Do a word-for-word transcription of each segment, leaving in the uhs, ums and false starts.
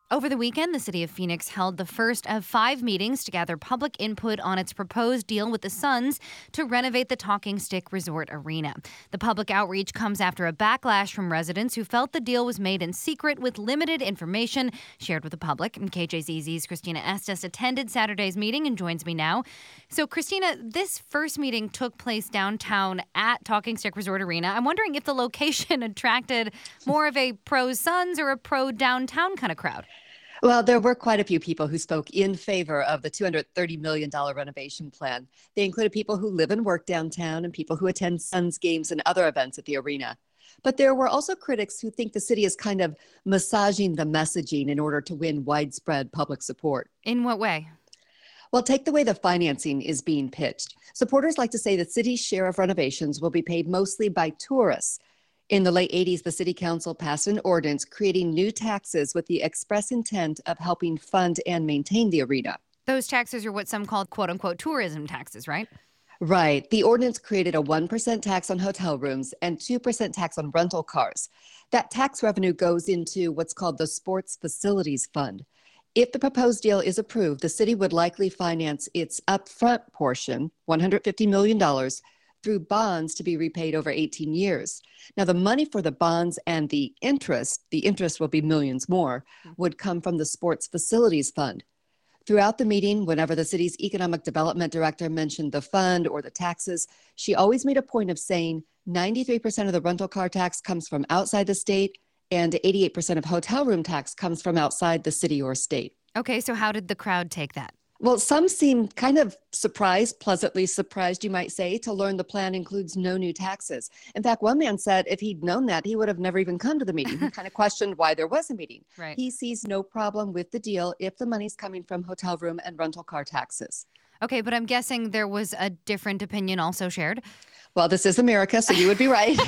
Over the weekend, the city of Phoenix held the first of five meetings to gather public input on its proposed deal with the Suns to renovate the Talking Stick Resort Arena. The public outreach comes after a backlash from residents who felt the deal was made in secret with limited information shared with the public. And K J Z Z's Christina Estes attended Saturday's meeting and joins me now. So, Christina, this first meeting took place downtown at Talking Stick Resort Arena. I'm wondering if the location attracted more of a pro-Suns or a pro-downtown kind of crowd. Well, there were quite a few people who spoke in favor of the two hundred thirty million dollars renovation plan. They included people who live and work downtown and people who attend Suns games and other events at the arena. But there were also critics who think the city is kind of massaging the messaging in order to win widespread public support. In what way? Well, take the way the financing is being pitched. Supporters like to say the city's share of renovations will be paid mostly by tourists. In the late eighties, the city council passed an ordinance creating new taxes with the express intent of helping fund and maintain the arena. Those taxes are what some call quote unquote tourism taxes, right? Right. The ordinance created a one percent tax on hotel rooms and two percent tax on rental cars. That tax revenue goes into what's called the Sports Facilities Fund. If the proposed deal is approved, the city would likely finance its upfront portion, one hundred fifty million dollars, through bonds to be repaid over eighteen years. Now, the money for the bonds and the interest, the interest will be millions more, would come from the Sports Facilities Fund. Throughout the meeting, whenever the city's economic development director mentioned the fund or the taxes, she always made a point of saying ninety-three percent of the rental car tax comes from outside the state and eighty-eight percent of hotel room tax comes from outside the city or state. Okay, so how did the crowd take that? Well, some seem kind of surprised, pleasantly surprised, you might say, to learn the plan includes no new taxes. In fact, one man said if he'd known that, he would have never even come to the meeting. He kind of questioned why there was a meeting. Right. He sees no problem with the deal if the money's coming from hotel room and rental car taxes. Okay, but I'm guessing there was a different opinion also shared. Well, this is America, so you would be right.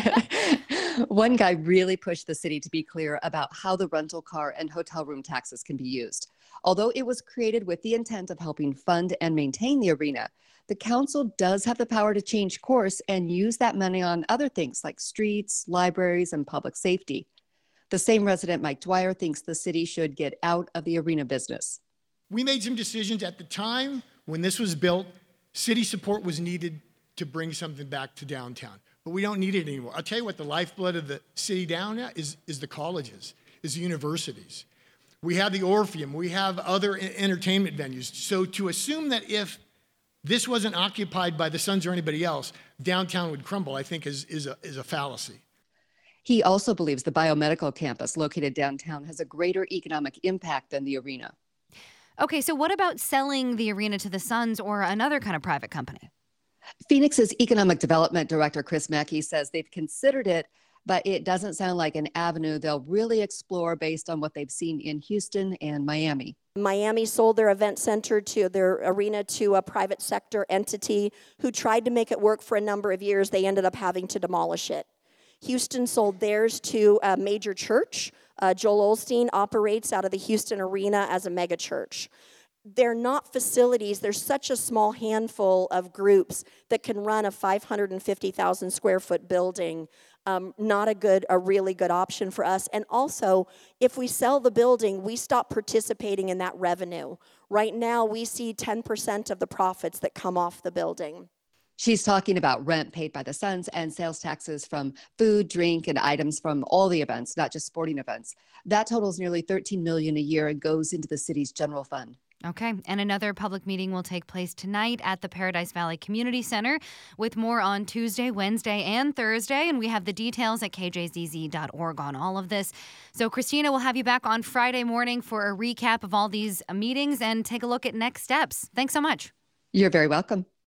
One guy really pushed the city to be clear about how the rental car and hotel room taxes can be used. Although it was created with the intent of helping fund and maintain the arena, the council does have the power to change course and use that money on other things like streets, libraries, and public safety. The same resident, Mike Dwyer, thinks the city should get out of the arena business. We made some decisions at the time when this was built. City support was needed to bring something back to downtown, but we don't need it anymore. I'll tell you what, the lifeblood of the city down now is, is the colleges, is the universities. We have the Orpheum, we have other entertainment venues. So to assume that if this wasn't occupied by the Suns or anybody else, downtown would crumble, I think is, is, a, is a fallacy. He also believes the biomedical campus located downtown has a greater economic impact than the arena. Okay, so what about selling the arena to the Suns or another kind of private company? Phoenix's economic development director, Chris Mackey, says they've considered it, but it doesn't sound like an avenue they'll really explore based on what they've seen in Houston and Miami. Miami sold their event center to their arena to a private sector entity who tried to make it work for a number of years. They ended up having to demolish it. Houston sold theirs to a major church. Uh, Joel Osteen operates out of the Houston arena as a mega church. They're not facilities. There's such a small handful of groups that can run a five hundred fifty thousand square foot building. Um, not a good, a really good option for us. And also, if we sell the building, we stop participating in that revenue. Right now, we see ten percent of the profits that come off the building. She's talking about rent paid by the Suns and sales taxes from food, drink, and items from all the events, not just sporting events. That totals nearly thirteen million dollars a year and goes into the city's general fund. Okay, and another public meeting will take place tonight at the Paradise Valley Community Center, with more on Tuesday, Wednesday, and Thursday. And we have the details at k j z z dot org on all of this. So, Christina, we'll have you back on Friday morning for a recap of all these meetings and take a look at next steps. Thanks so much. You're very welcome.